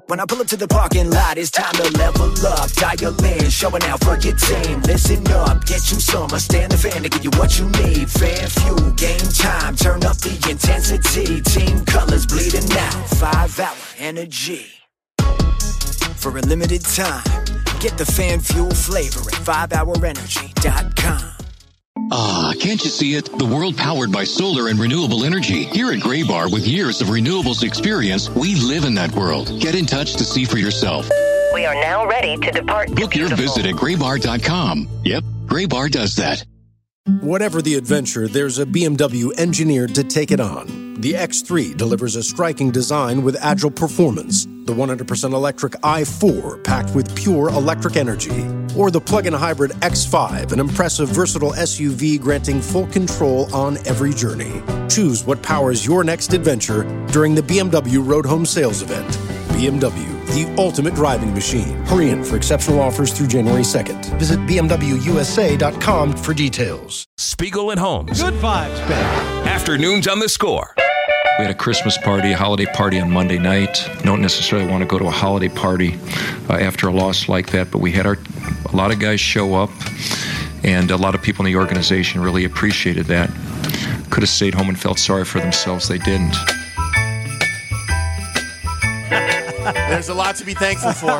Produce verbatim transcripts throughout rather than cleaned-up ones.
When I pull up to the parking lot, it's time to level up. Dial in, showing out for your team. Listen up, get you some. I stand the fan to give you what you need. Fan fuel, game time, turn up the intensity. Team colors bleeding out, five hour energy. For a limited time, get the fan fuel flavor at five hour energy dot com. Ah, can't you see it? The world powered by solar and renewable energy. Here at Graybar, with years of renewables experience, we live in that world. Get in touch to see for yourself. We are now ready to depart. Book your visit at graybar dot com. Yep, Graybar does that. Whatever the adventure, there's a B M W engineered to take it on. The X three delivers a striking design with agile performance. The one hundred percent electric i four packed with pure electric energy. Or the plug-in hybrid X five, an impressive, versatile S U V granting full control on every journey. Choose what powers your next adventure during the B M W Road Home Sales Event. B M W, the ultimate driving machine. Hurry in for exceptional offers through January second. Visit b m w u s a dot com for details. Spiegel and Holmes. Good vibes, baby. Afternoons on the Score. We had a Christmas party, a holiday party on Monday night. Don't necessarily want to go to a holiday party uh, after a loss like that, but we had our a lot of guys show up, and a lot of people in the organization really appreciated that. Could have stayed home and felt sorry for themselves. They didn't. There's a lot to be thankful for.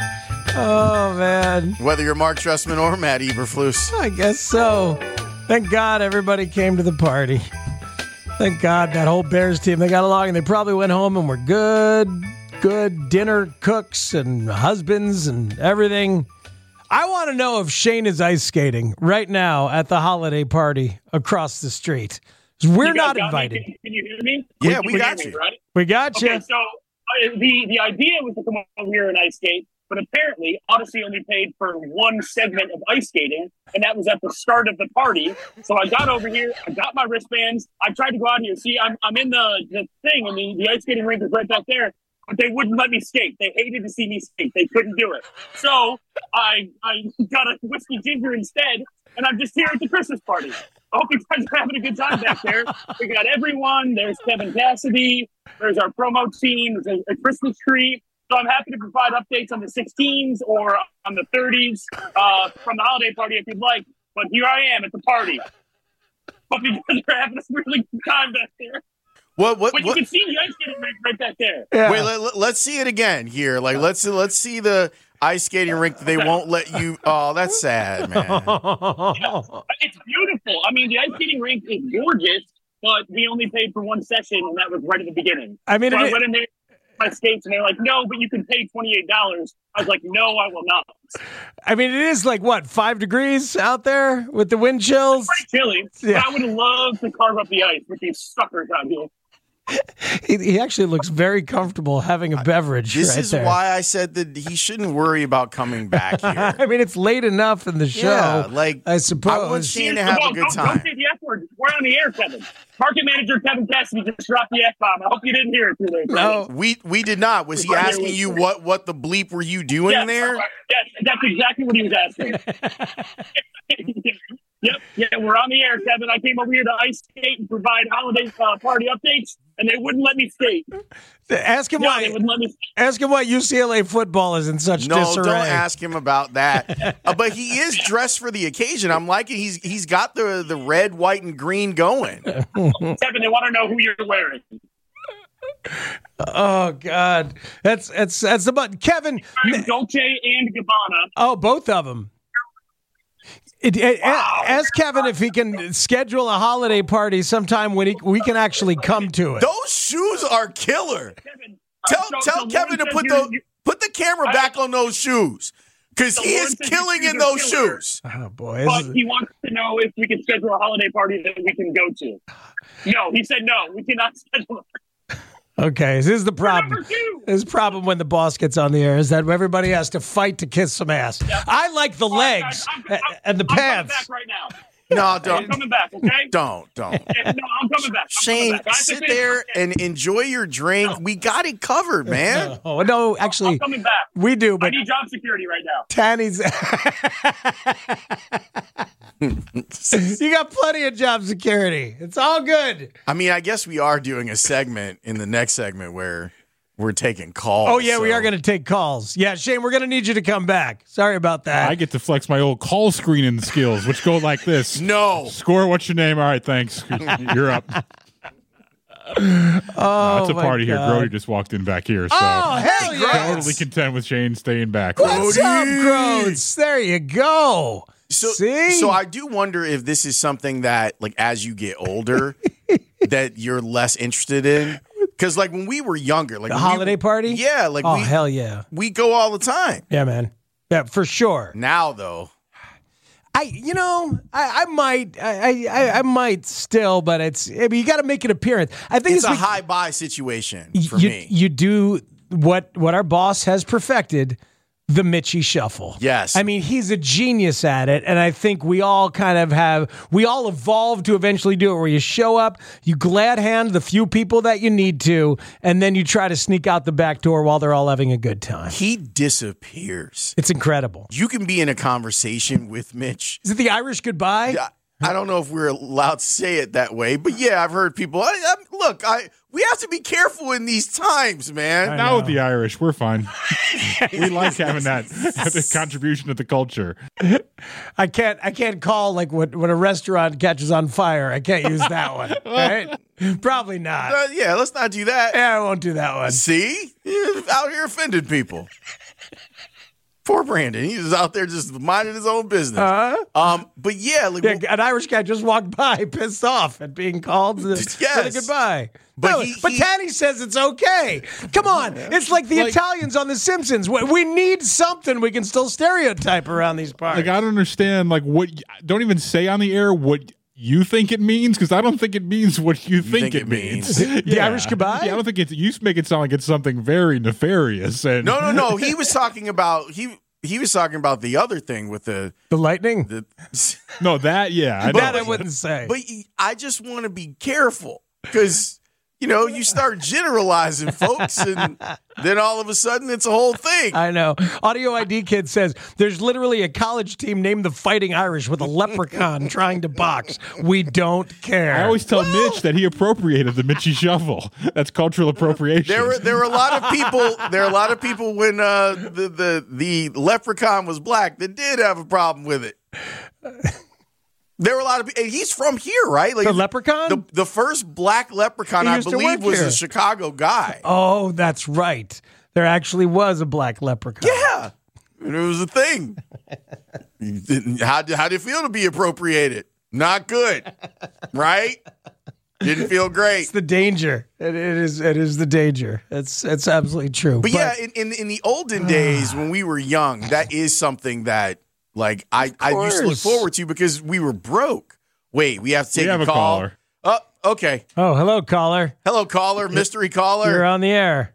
Oh, man. Whether you're Mark Trestman or Matt Eberflus. I guess so. Thank God everybody came to the party. Thank God that whole Bears team, they got along, and they probably went home and were good, good dinner cooks and husbands and everything. I want to know if Shane is ice skating right now at the holiday party across the street. We're not invited. Can, can you hear me? Yeah, we, we got me, you. Right? We got okay, you. So uh, the, the idea was to come over here and ice skate, but apparently Odyssey only paid for one segment of ice skating, and that was at the start of the party. So I got over here, I got my wristbands, I tried to go out here. See, I'm I'm in the, the thing, and the, the ice skating rink is right back there, but they wouldn't let me skate. They hated to see me skate. They couldn't do it. So I I got a whiskey ginger instead, and I'm just here at the Christmas party. I hope you guys are having a good time back there. We got everyone. There's Kevin Cassidy. There's our promo team. There's a, a Christmas tree. So I'm happy to provide updates on the sixteens or on the thirties uh, from the holiday party if you'd like. But here I am at the party. Hope you guys are having a really good time back there. What? What? But you what? can see the ice skating rink right back there. Yeah. Wait, let, let's see it again here. Like, let's let's see the ice skating rink that they won't let you. Oh, that's sad, man. Yeah, it's beautiful. I mean, the ice skating rink is gorgeous, but we only paid for one session, and that was right at the beginning. I mean, so it, I went in there, my skates, and they're like, "No, but you can pay twenty-eight dollars." I was like, "No, I will not." I mean, it is like what, five degrees out there with the wind chills. It's pretty chilly. Yeah. But I would have loved to carve up the ice with these suckers out here. He, he actually looks very comfortable having a beverage. This right is there. why I said that he shouldn't worry about coming back here. I mean, it's late enough in the show. Yeah, like I suppose. I want Shane to have Come on, a good don't, time. Don't say the F word. We're on the air, Kevin. Market manager Kevin Cassidy just dropped the F bomb. I hope you didn't hear it through there. No. We we did not. Was he Right here asking with you me. what what the bleep were you doing Yes, there? Yes, that's exactly what he was asking. Yep, yeah, we're on the air, Kevin. I came over here to ice skate and provide holiday uh, party updates, and they wouldn't let me skate. Ask him No, why. they wouldn't let me skate. Ask him why U C L A football is in such No, disarray. don't ask him about that. uh, but he is dressed for the occasion. I'm liking he's he's got the the red, white, and green going. Kevin, they want to know who you're wearing. Oh God, that's that's that's the button. Kevin, I'm Dolce and Gabbana. oh, both of them. It, it, Wow. Ask Kevin if he can schedule a holiday party sometime when he, we can actually come to it. Those shoes are killer. Kevin, Tell uh, so- tell so Kevin to Lauren put says the you're- put the camera I- back on those shoes because So he Lauren is says your killing shoes in are those killer. shoes. Oh boy, But this is- he wants to know if we can schedule a holiday party that we can go to. No, he said no. We cannot schedule. okay. This is the problem. Number two. This is the problem when the boss gets on the air is that everybody has to fight to kiss some ass. Yeah. I like the All right, legs guys, I'm- I'm- and the I'm pants. coming back right now. No, I'm don't coming back, okay? don't don't. Yeah, no, I'm coming back. I'm Shane, coming back. I have to sit finish there my- and enjoy your drink. We got it covered, man. Oh no, actually, I'm coming back. we do, I but need job security right now. Tanny's. You got plenty of job security. It's all good. I mean, I guess we are doing a segment in the next segment where we're taking calls. Oh, yeah, so. we are going to take calls. Yeah, Shane, we're going to need you to come back. Sorry about that. I get to flex my old call screening skills, which go like this. No. Score, what's your name? All right, thanks. You're up. Oh, no, it's a my party God. here. Grody just walked in back here. So Oh, hell yeah. totally content with Shane staying back. What's up, Groats? There you go. So, See? so I do wonder if this is something that, like, as you get older, that you're less interested in. Because, like, when we were younger, like The when holiday we, party? yeah, like Oh, we, hell yeah. we go all the time. Yeah, man. Yeah, for sure. Now, though, I, you know, I, I might, I, I, I might still, but it's. I mean, you got to make an appearance. I think it's it's a we- high buy situation for you, me. You do what what our boss has perfected, the Mitchie Shuffle. Yes. I mean, he's a genius at it, and I think we all kind of have, we all evolved to eventually do it, where you show up, you glad hand the few people that you need to, and then you try to sneak out the back door while they're all having a good time. He disappears. It's incredible. You can be in a conversation with Mitch. Is it the Irish goodbye? I, I don't know if we're allowed to say it that way, but yeah, I've heard people. I, I, look, I we have to be careful in these times, man. Not with the Irish. We're fine. We like having that the contribution to the culture. I can't. I can't call like when when a restaurant catches on fire. I can't use that one. Right? Probably not. Uh, yeah, let's not do that. Yeah, I won't do that one. See, You're out here offending people. Poor Brandon. He was out there just minding his own business. Uh-huh. Um, but yeah, like, Yeah, an Irish guy just walked by, pissed off at being called to, Yes. to the goodbye. But No, he- but he- Tanny says it's okay. Come on, it's like the Like- Italians on The Simpsons. We, we need something we can still stereotype around these parts. Like, I don't understand, like, what, don't even say on the air what you think it means, because I don't think it means what you, think, think it it means. means. The Irish goodbye? Yeah, I don't think it's, you make it sound like it's something very nefarious. And no, no, no. He was talking about he he was talking about the other thing with the the lightning? the. No, that, yeah. I that know. I wouldn't say. But I just want to be careful because, you know, you start generalizing folks and then all of a sudden it's a whole thing. I know. Audio I D Kid says there's literally a college team named the Fighting Irish with a leprechaun trying to box. We don't care. I always tell Mitch that he appropriated the Mitchie Shuffle. That's cultural appropriation. There were there were a lot of people. There are a lot of people when uh, the the the leprechaun was black that did have a problem with it. There were a lot of people. And he's from here, right? Like The leprechaun? The, the first black leprechaun, He I used to believe, work was here. a Chicago guy. Oh, that's right. There actually was a black leprechaun. Yeah, and it was a thing. how how do you feel to be appropriated? Not good, right? Didn't feel great. It's the danger. It, it is. It is the danger. It's. It's absolutely true. But, yeah, in, in in the olden days when we were young, that is something that like I, I used to look course. forward to because we were broke. Wait, we have to take We have a a call. caller. Oh, okay. Oh, hello, caller. Hello, caller, mystery caller. You're on the air.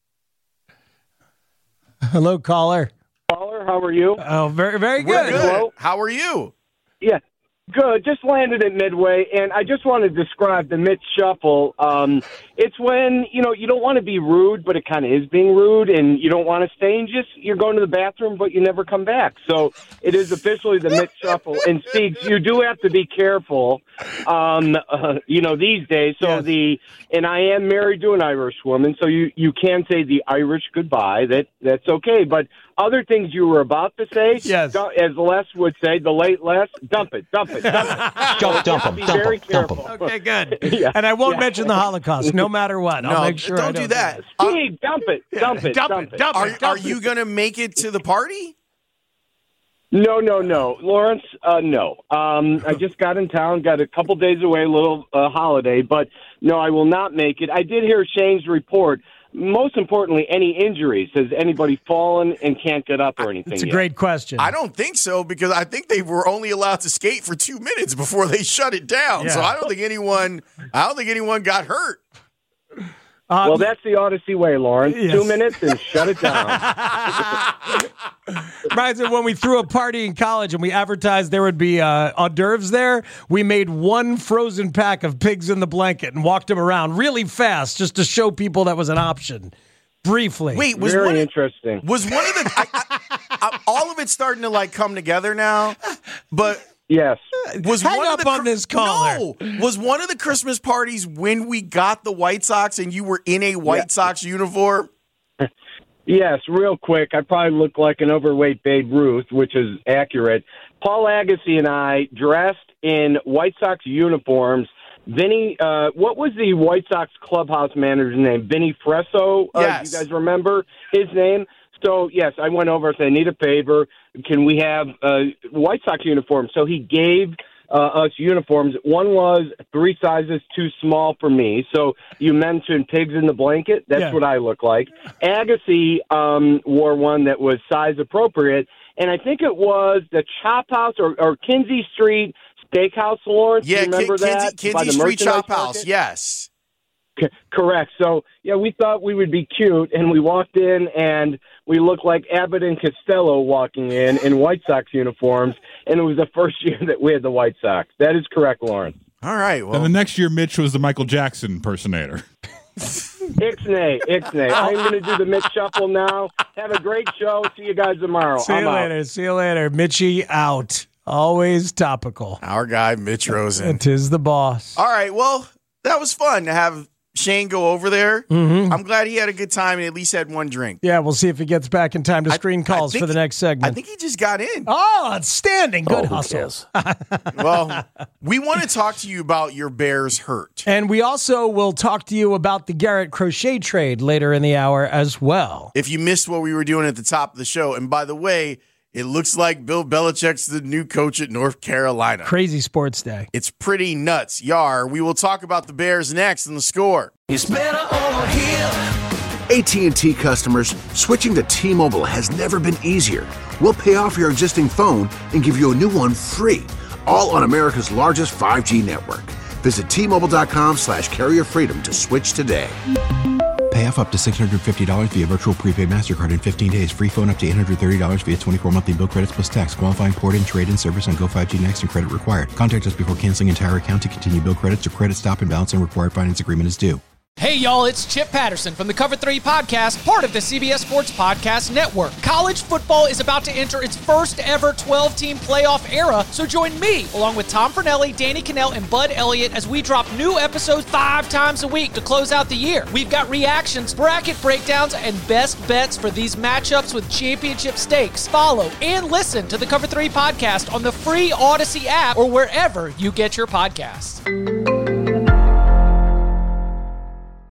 Hello, caller. Caller, how are you? Oh, very, very We're good. good. Hello? How are you? Yeah, good. Just landed at Midway, and I just want to describe the Mitch Shuffle. Um, it's when, you know, you don't want to be rude, but it kind of is being rude, and you don't want to stay, and just you're going to the bathroom, but you never come back. So it is officially the Mitch Shuffle. And, Steve, you do have to be careful, um, uh, you know, these days. So Yes. the, and I am married to an Irish woman, so you, you can say the Irish goodbye. That That's okay. But other things you were about to say, Yes. du- as Les would say, the late Les, dump it, dump it, dump it. Dump, dump So him, be dump very him, dump careful. him. Okay, good. Yeah. And I won't Yeah. mention the Holocaust, no matter what. I'll No, make sure. I don't do that. Steve, dump it, dump it, Dump dump it, it. dump Are it, dump are it. you gonna make it to the party? No, no, no, Lawrence. Uh, no. Um, I just got in town, got a couple days away, a little uh, holiday, but no, I will not make it. I did hear Shane's report. Most importantly, any injuries? Has anybody fallen and can't get up or anything? It's a yet? great question. I don't think so because I think they were only allowed to skate for two minutes before they shut it down. So Yeah. I don't think anyone. I don't think anyone got hurt. Uh, Well, that's the Odyssey way, Lawrence. Yes. Two minutes and shut it down. reminds me of when we threw a party in college and we advertised there would be uh, hors d'oeuvres there. We made one frozen pack of pigs in the blanket and walked them around really fast just to show people that was an option. Briefly. Wait, was Very one of, interesting. was one of the I, I, I, all of it starting to like come together now? But Yes. Was Hang one up of the, on this caller. No. Was one of the Christmas parties when we got the White Sox and you were in a White Yeah. Sox uniform? Yes, real quick. I probably look like an overweight Babe Ruth, which is accurate. Paul Agassi and I dressed in White Sox uniforms. Vinny, uh, what was the White Sox clubhouse manager's name? Vinny Fresso? Uh, Yes. You guys remember his name? So, yes, I went over and said, I need a favor. Can we have uh, White Sox uniforms? So he gave uh, us uniforms. One was three sizes too small for me. So you mentioned pigs in the blanket. That's Yeah. what I look like. Agassi um, wore one that was size appropriate. And I think it was the Chop House or, or Kinsey Street Steakhouse, Lawrence. Yeah, you remember Ki- Kinsey, that? Kinsey By the Street merchandise Chop House. market? Yes. C- correct. So, yeah, we thought we would be cute, and we walked in, and we looked like Abbott and Costello walking in in White Sox uniforms, and it was the first year that we had the White Sox. That is correct, Lawrence. All right. Well, And the next year, Mitch was the Michael Jackson impersonator. Ixnay, Ixnay. I'm going to do the Mitch Shuffle now. Have a great show. See you guys tomorrow. See I'm you out. later. See you later. Mitchie out. Always topical. our guy, Mitch Rosen. It is the boss. All right. Well, that was fun to have Shane go over there. Mm-hmm. I'm glad he had a good time and at least had one drink. Yeah, we'll see if he gets back in time to I- screen I calls think for the he- next segment. I think he just got in. Oh, outstanding. Good Oh, who hustle. Well, we want to talk to you about your Bears hurt. And we also will talk to you about the Garrett Crochet trade later in the hour as well. If you missed what we were doing at the top of the show, and by the way, it looks like Bill Belichick's the new coach at North Carolina. Crazy sports day. It's pretty nuts. Yar, we will talk about the Bears next in the Score. It's better over here. A T and T customers, switching to T-Mobile has never been easier. We'll pay off your existing phone and give you a new one free, all on America's largest five G network. Visit T-Mobile.com slash carrier freedom to switch today. Pay off up to six hundred fifty dollars via virtual prepaid MasterCard in fifteen days. Free phone up to eight hundred thirty dollars via twenty-four monthly bill credits plus tax. Qualifying port-in, trade-in service on Go five G Next and credit required. Contact us before canceling entire account to continue bill credits or credit stop and balance and required finance agreement is due. Hey y'all, it's Chip Patterson from the Cover three Podcast, part of the C B S Sports Podcast Network. College football is about to enter its first ever twelve-team playoff era, so join me, along with Tom Fornelli, Danny Cannell, and Bud Elliott as we drop new episodes five times a week to close out the year. We've got reactions, bracket breakdowns, and best bets for these matchups with championship stakes. Follow and listen to the Cover three Podcast on the free Odyssey app or wherever you get your podcasts.